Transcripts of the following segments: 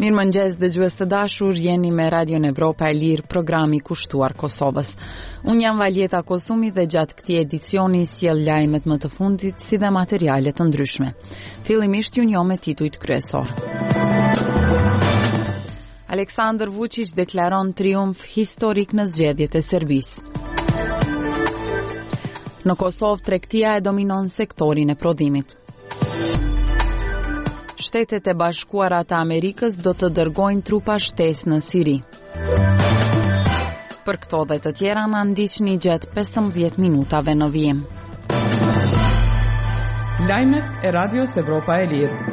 Mirëmëngjes dëgjues të dashur, jeni me Radion Evropa e Lirë, programi kushtuar Kosovës. Unë jam Valjeta Kosumi dhe gjatë këtij edicioni sjell lajmet më të fundit si dhe materiale të ndryshme. Fillimisht ju njoh me titujt kryesor. Aleksandar Vučić deklaron triumf historik në zgjedhjet e Serbisë. Në Kosovë tregtia e dominon sektorin e prodhimit. Shtetet e Bashkuara të Amerikës do të dërgojnë trupa shtesë në Siri. Për këto dhe të tjera na ndiqni gjatë 15 minutave në vijim. Lajmet e Radios Evropa e Lirë.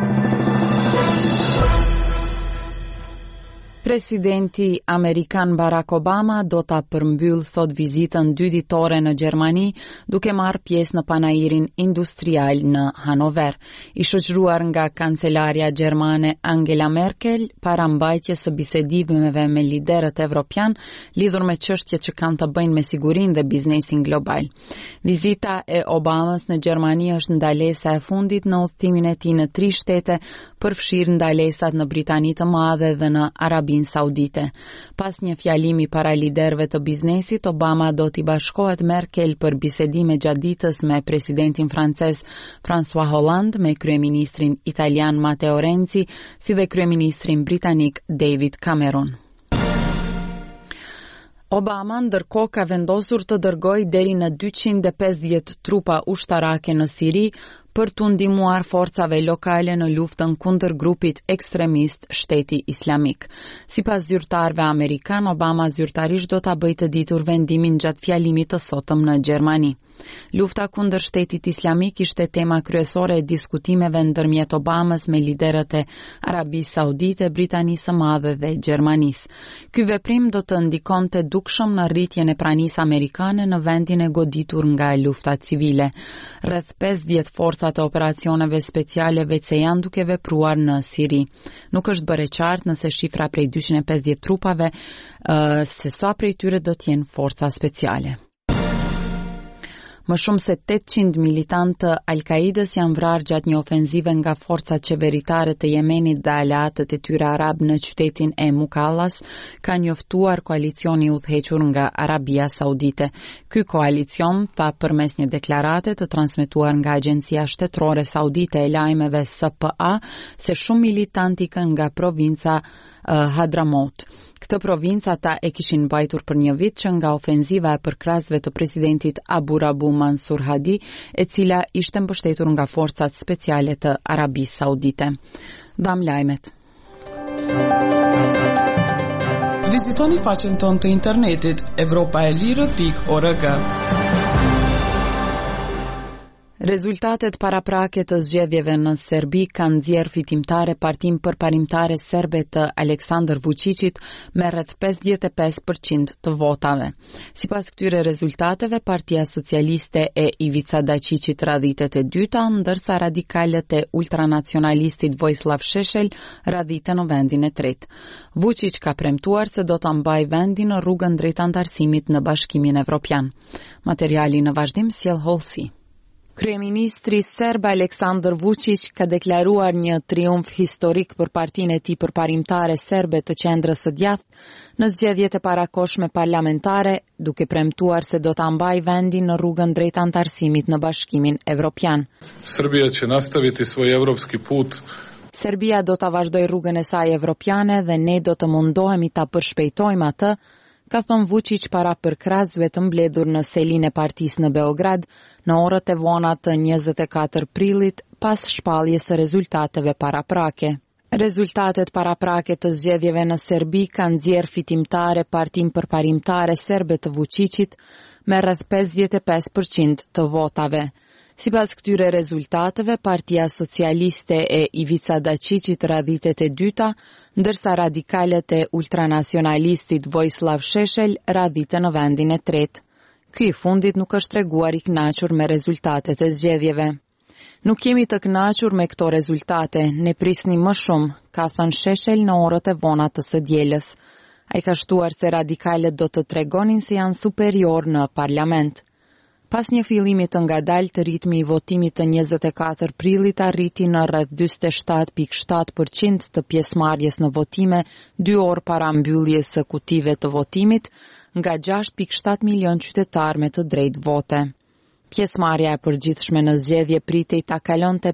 Presidenti Amerikan Barack Obama do ta përmbyll sot vizitën 2 ditore në Gjermani, duke marrë pjesë në panairin industrial në Hanover. I shoqëruar nga kancelarja gjermane Angela Merkel, para mbajtjes së bisedimeve me liderët evropian lidhur me çështjet që kanë të bëjnë me sigurinë dhe biznesin global. Vizita e Obamas në Gjermani është ndalesa e fundit në udhëtimin e tij në 3 shtete, përfshirë ndalesat në Britani të Madhe dhe në Arabinë Saudite. Pas një fjalimi para liderëve të biznesit, Obama do t'i bashkohet Merkel për bisedime gjatë ditës me presidentin francez François Hollande, me kryeministrin italian Matteo Renzi, si dhe kryeministrin britanik David Cameron. Obama ndërkohë ka vendosur të dërgojë deri në 250 trupa ushtarake në Siri për të ndihmuar forcave lokale në luftën kundër grupit ekstremist Shteti Islamik. Sipas zyrtarëve amerikan, Obama zyrtarisht do ta bëjë të ditur vendimin gjatë fjalimit të sotëm në Gjermani. Lufta kundër Shtetit Islamik ishte tema kryesore e diskutimeve ndërmjet Obamas me liderët e Arabisë Saudite, Britanisë së Madhe dhe Gjermanisë. Ky veprim do të ndikonte dukshëm në rritjen e pranisë amerikane në vendin e goditur nga lufta civile. Rreth 50 forcat e operacioneve speciale veç se janë duke vepruar në Siri. Nuk është bërë qartë nëse shifra prej 250 trupave se sa prej tyre do të jenë forca speciale. Më shumë se 800 militantë të Al-Qaidës janë vrarë gjatë një ofenzive nga forcat qeveritare të Jemenit dhe aleatët e tyre arab në qytetin e Mukallas, ka njoftuar koalicioni udhëhequr nga Arabia Saudite. Ky koalicion tha përmes një deklarate të transmetuar nga Agjencia Shtetërore Saudite e Lajmeve SPA se shumë militantë ikën nga provinca Hadramaut. Këtë provincë ata e kishin mbajtur për një vit që nga ofenziva e përkrahësve të presidentit Abu Rabu Mansur Hadi, e cila ishte mbështetur nga forcat speciale të Arabisë Saudite. Dam lajmet. Vizitoni faqen tonë të internetit evropaelire.org. Rezultatet paraprake të zgjedhjeve në Serbi kanë nxjerrë fitimtare Partinë Përparimtare Serbe të Aleksandar Vučićit me rreth 55% të votave. Sipas këtyre rezultateve, Partia Socialiste e Ivica Dačićit radhitet e dyta, ndërsa radikalët e ultranacionalistit Vojislav Šešelj radhiten në vendin e tretë. Vučić ka premtuar se do ta mbajë vendin në rrugën drejt antarësimit në Bashkimin Evropian. Materiali në vazhdim sjell Holsi. Kryeministri serb Aleksandar Vučić ka deklaruar një triumf historik për partinë e tij përparimtare serbe të qendrës së djathtë në zgjedhjet e parakohshme parlamentare, duke premtuar se do ta mbajë vendin në rrugën drejt antarësimit në Bashkimin Evropian. Serbia će nastaviti svoj evropski put. Serbia do ta vazhdojë rrugën e saj evropiane dhe ne do të mundohemi ta përshpejtojmë atë, ka thënë Vučić para përkrahësve të mbledhur në selin e partisë në Beograd në orët e vona të 24 prillit pas shpalljes së rezultateve paraprake. Rezultatet paraprake të zgjedhjeve në Serbi kanë nxjerrë fitimtare Partinë Përparimtare Serbe të Vučićit me rreth 55% të votave. Sipas këtyre rezultateve, Partia Socialiste e Ivica Dačićit radhitet e dyta, ndërsa radikalët e ultranacionalistit Vojislav Šešelj radhiten në vendin e tretë. Ky i fundit nuk është treguar i kënaqur me rezultatet e zgjedhjeve. Nuk jemi të kënaqur me këto rezultate, ne prisnim më shumë, ka thënë Šešelj në orët e vona të së dielës. Ai ka shtuar se radikalët do të tregonin se janë superior në parlament. Pas një fillimit të ngadalt, ritmi i votimit të 24 prillit arriti në rreth 47.7% të pjesëmarrjes në votime 2 orë para mbylljes së kutive të votimit, nga 6.7 milion qytetar me të drejtë vote. Pjesëmarrja e përgjithshme në zgjedhje pritej ta kalonte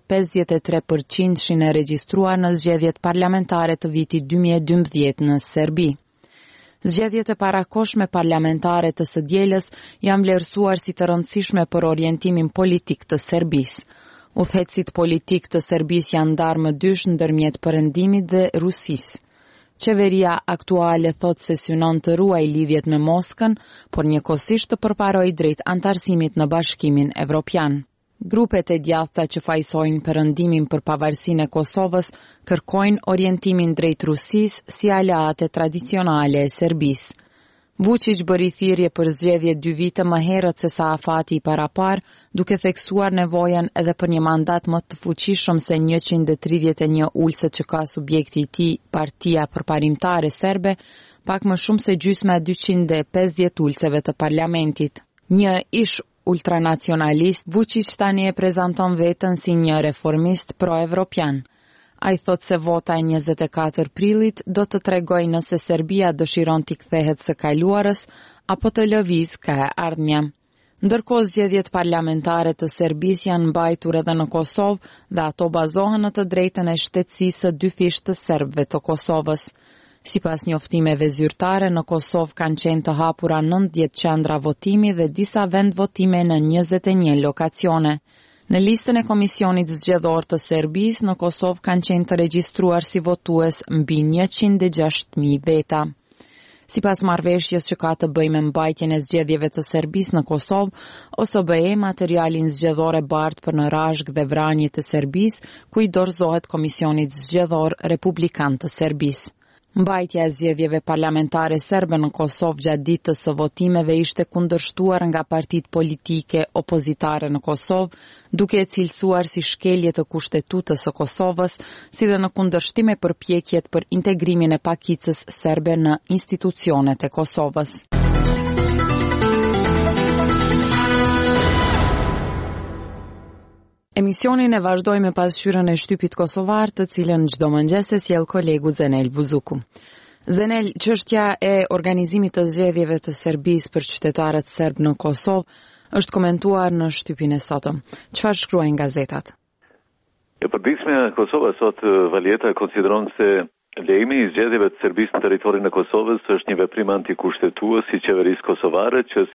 53% e regjistruar në zgjedhjet parlamentare të vitit 2012 në Serbi. Zgjedhjet e parakohshme parlamentare të së dielës janë vlerësuar si të rëndësishme për orientimin politik të Serbisë. Udhëheqësit politik të Serbisë janë ndarë më dysh ndërmjet perëndimit dhe Rusisë. Qeveria aktuale thot se synon të ruaj lidhjet me Moskën, por njëkohësisht të përparojë drejt antarësimit në Bashkimin Evropian. Grupet e djathta që fajsojnë perëndimin për pavarësinë e Kosovës kërkojnë orientimin drejt Rusisë si aleate tradicionale e Serbisë. Vučić bëri thirrje për zgjedhje 2 vite më herët se sa afati i parapar, duke theksuar nevojën edhe për një mandat më të fuqishëm se 131 ulse që ka subjekti i tij, Partia Përparimtare Serbe, pak më shumë se gjysma e 250 ulseve të parlamentit. Një ish ultranacionalist, Vučić tani e prezanton veten si një reformist pro-evropian. Ai thot se vota e 24 prillit do të tregojë nëse Serbia dëshiron t'i kthehet së kaluarës apo të lëvizë ka e ardhmja. Ndërkohë zgjedhjet parlamentare të Serbisë janë mbajtur edhe në Kosovë dhe ato bazohen në të drejtën e shtetësisë së dyfisht të serbëve të Kosovës. Sipas njoftimeve zyrtare, në Kosovë kanë qenë të hapura 90 qendra votimi dhe disa vend votime në 21 lokacione. Në listën e Komisionit Zgjedhor të Serbisë, në Kosovë kanë qenë të regjistruar si votues mbi 106.000 veta. Sipas marrëveshjes që ka të bëjë me mbajtjen e zgjedhjeve të Serbisë në Kosovë, OSBE materialin zgjedhor e bartë për në rashk dhe vranje të Serbisë, ku i dorëzohet Komisionit Zgjedhor Republikan të Serbisë. Mbajtja e zgjedhjeve parlamentare serbe në Kosovë gjatë ditës së votimeve ishte kundërshtuar nga partitë politike opozitare në Kosovë, duke e cilësuar si shkelje të Kushtetutës së Kosovës, si dhe në kundërshtim me përpjekjet për integrimin e pakicës serbe në institucionet e Kosovës. Emisionin e vazhdoj me pasqyrën e shtypit kosovar, të cilën çdo mëngjes e sjell kolegu Zenel Buzuku. Zenel, çështja e organizimit të zgjedhjeve të Serbisë për qytetarët serb në Kosovë është komentuar në shtypin e sotëm. Çfarë shkruajnë gazetat? E përditshmja e Kosovës sot Valjeta konsideron se lejmi i zgjedhjeve të Serbisë në territorin e Kosovës është një veprim antikushtetues i qeverisë kosovare që